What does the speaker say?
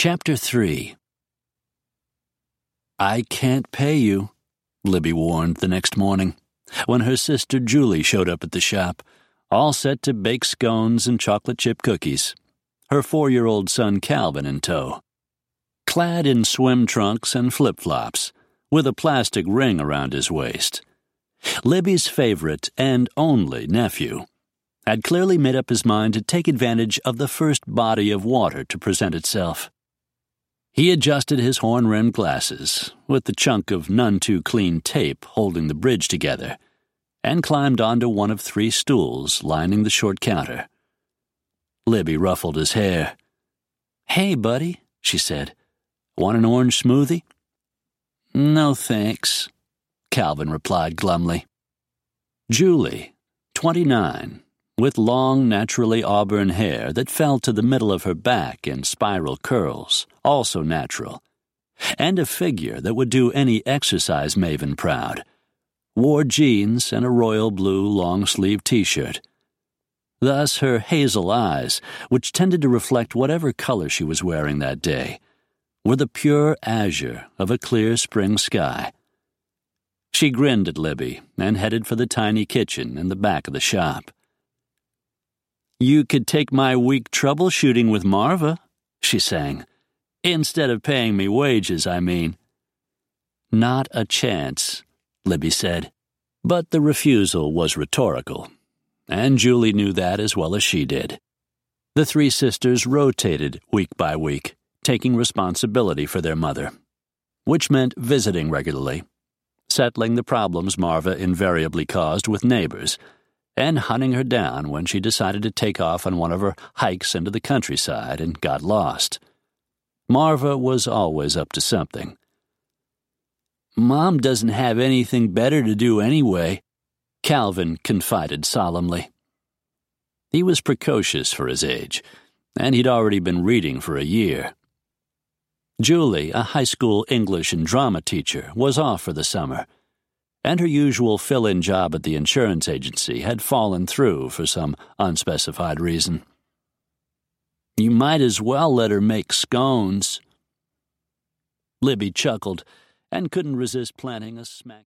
Chapter 3. "I can't pay you," Libby warned the next morning, when her sister Julie showed up at the shop, all set to bake scones and chocolate chip cookies, her 4-year-old son Calvin in tow. Clad in swim trunks and flip-flops, with a plastic ring around his waist, Libby's favorite and only nephew had clearly made up his mind to take advantage of the first body of water to present itself. He adjusted his horn-rimmed glasses, with the chunk of none-too-clean tape holding the bridge together, and climbed onto one of 3 stools lining the short counter. Libby ruffled his hair. "Hey, buddy," she said. "Want an orange smoothie?" "No, thanks," Calvin replied glumly. Julie, 29, with long, naturally auburn hair that fell to the middle of her back in spiral curls, also natural, and a figure that would do any exercise maven proud, wore jeans and a royal blue long-sleeved t-shirt. Thus her hazel eyes, which tended to reflect whatever color she was wearing that day, were the pure azure of a clear spring sky. She grinned at Libby and headed for the tiny kitchen in the back of the shop. "You could take my week troubleshooting with Marva," she sang. "Instead of paying me wages, I mean." "Not a chance," Libby said. But the refusal was rhetorical, and Julie knew that as well as she did. The 3 sisters rotated week by week, taking responsibility for their mother, which meant visiting regularly, settling the problems Marva invariably caused with neighbors, and hunting her down when she decided to take off on one of her hikes into the countryside and got lost. Marva was always up to something. "Mom doesn't have anything better to do anyway," Calvin confided solemnly. He was precocious for his age, and he'd already been reading for a year. Julie, a high school English and drama teacher, was off for the summer, and her usual fill-in job at the insurance agency had fallen through for some unspecified reason. "You might as well let her make scones." Libby chuckled and couldn't resist planting a smack.